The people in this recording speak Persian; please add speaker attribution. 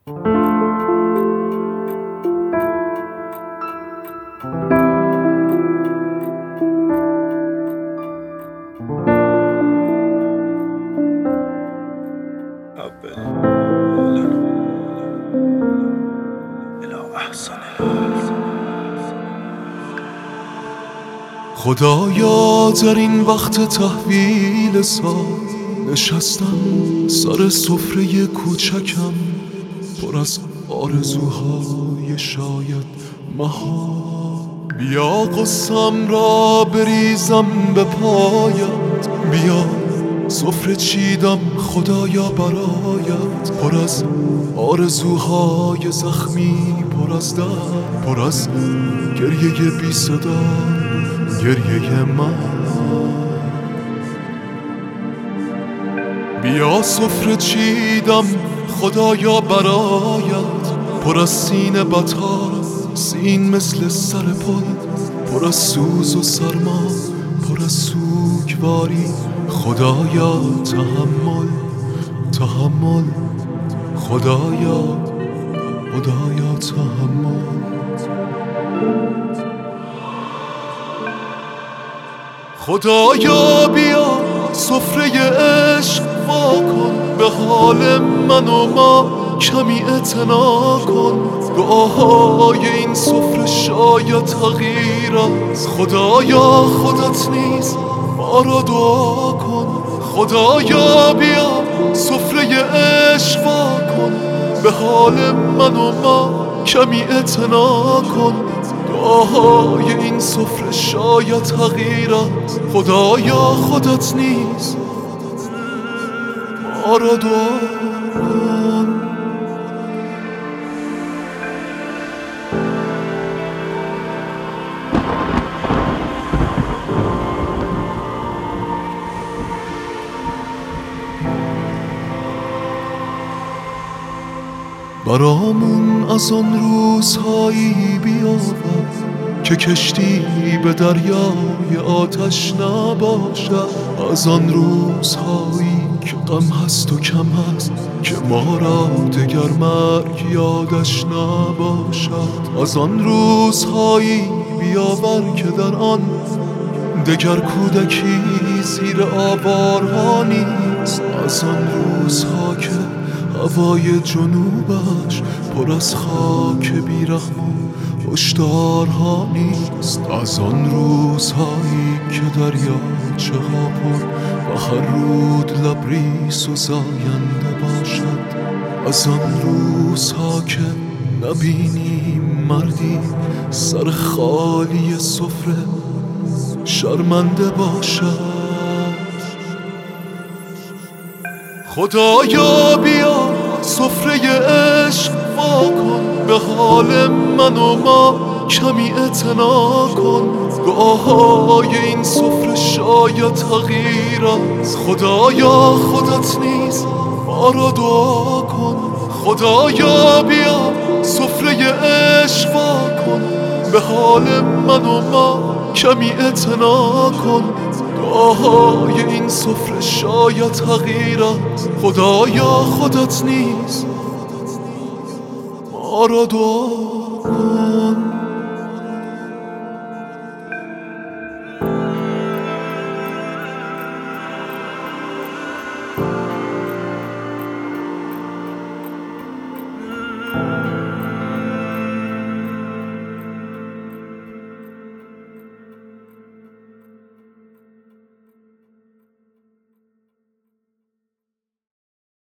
Speaker 1: خدایا در این وقت تحویل سال نشستم سر سفره کوچکم پر از آرزوهای شاید محال. بیا قصم را بریزم به پایت، بیا سفره چیدم خدایا برایت، پر از آرزوهای زخمی، پر از درد، پر از گریه بی صدا، گریه من. بیا سفره چیدم خدایا برایت، پر از سینه بطار، سین مثل سر پل، پر از سوز و سرما، پر از سوگواری. خدایا تحمل، تحمل، خدایا، خدایا تحمل. خدایا بیا سفره عشق وا کن، به حال من و ما کمی اعتنا کن. دعاهای این سفره شاید تغییر است، خدایا خودت نیز ما را دعا کن. خدایا بیا سفره عشق وا کن، به حال من و ما کمی اعتنا کن. دعاهای این سفره شاید تغییر است، خدایا خودت نیز ما را دعا کن. برامون از آن روزهایی بیاور که کشتی به دریای آتش نباشد، از آن روزهایی که غم هست و کم هست، که ما را دگر مرگ یادش نباشد. از آن روزهایی بیاور که در آن دگر کودکی زیر آوارها نیست، از آن روزها که هوای جنوبش پر از خاک بیرحم و هشدارها نیست، از آن روزهایی که دریاچه ها پر و هر رود لبریز و زاینده باشد، از آن روزها که نبینیم مردی سر خالی سفره شرمنده باشد. خدایا بیا سفره عشق وا کن، به حال من و ما کمی اعتنا کن. دعاهای این سفره شاید تغییر است، خدایا خودت نیز ما را دعا کن. خدایا بیا سفره عشق وا کن، به حال من و ما کمی اعتنا کن. دعاهای این سفره شاید تغییر است، خدایا خودت نیز ما را دعا کن.